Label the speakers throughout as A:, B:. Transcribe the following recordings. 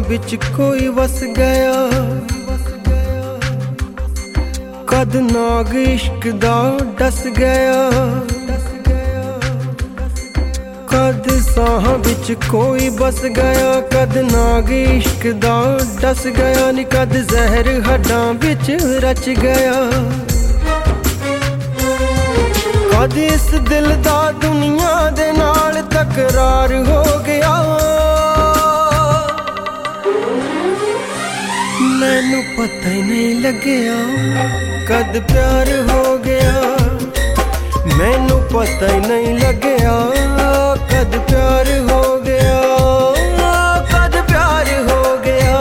A: बिच कोई वस गया। कद नाग इश्क दा डस गया। कद साह बिच कोई बस गया। कद नाग इश्क दा डस गया नी कद जहर हड्डां बिच रच गया। कद इस दिल दा दुनिया दे नाल तकरार हो गया। मैनू पता ही नहीं लगया कद प्यार हो गया। मैनू पता ही नहीं लगया कद प्यार हो गया। कद प्यार हो गया।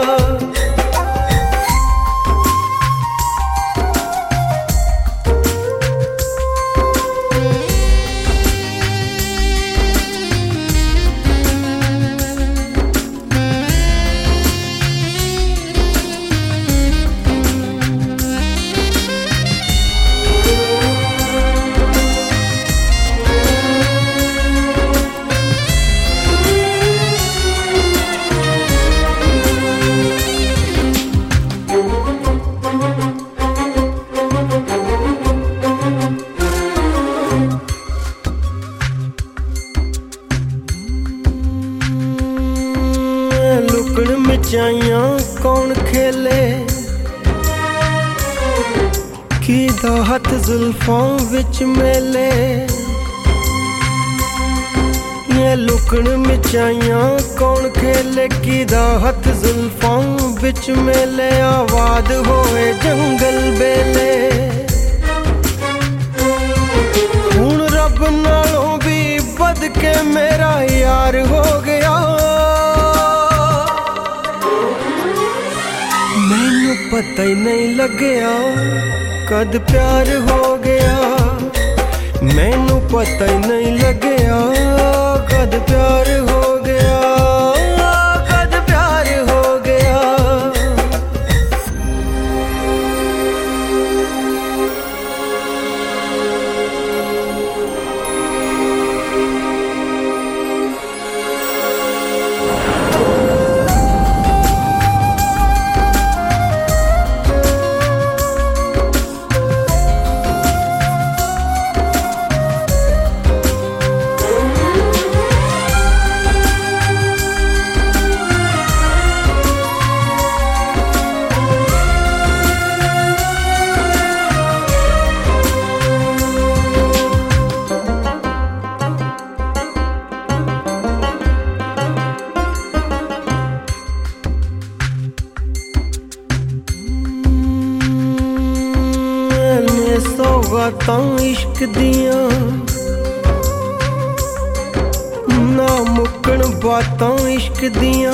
A: लुकड़ मिचाइयां कौन खेले की दा हथ जुल्फां विच मेले। ये लुकड़ मिचाइयां कौन खेले की दा हथ जुल्फां विच मेले। आवाज होए जंगल बेले हुण रब नालों भी बद के मेरा यार हो गया। मैनू पता ही नहीं लगया कद प्यार हो गया। मैनू पता ही नहीं लगया कद प्यार हो गया। कद प्यार हो गया। सौगातां इश्क दियां ना मुक्कण बातां इश्क दियां।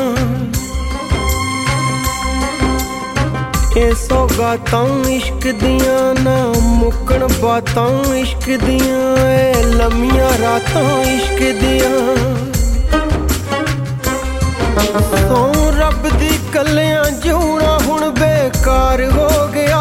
A: ये सौगातां इश्क दियां ना मुक्कण बातां इश्क दियां। ए लम्मियां रातां इश्क दियां। सौ रब दी कलियां जूना हुण बेकार हो गया।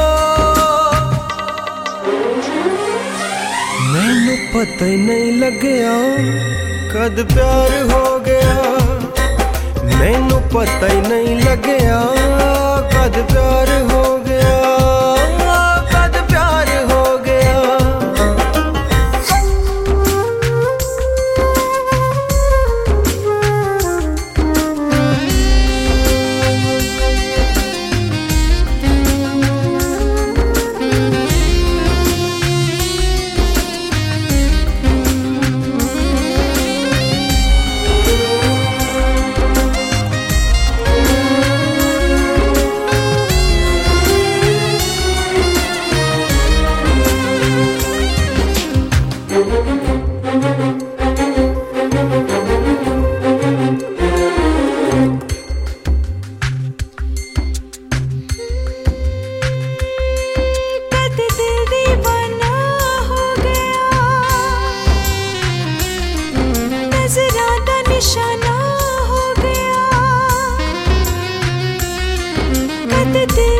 A: मैनू पता ही नहीं लगया कद प्यार हो गया। मैनू पता ही नहीं लगया कद प्यार हो गया। कद प्यार हो गया।
B: दे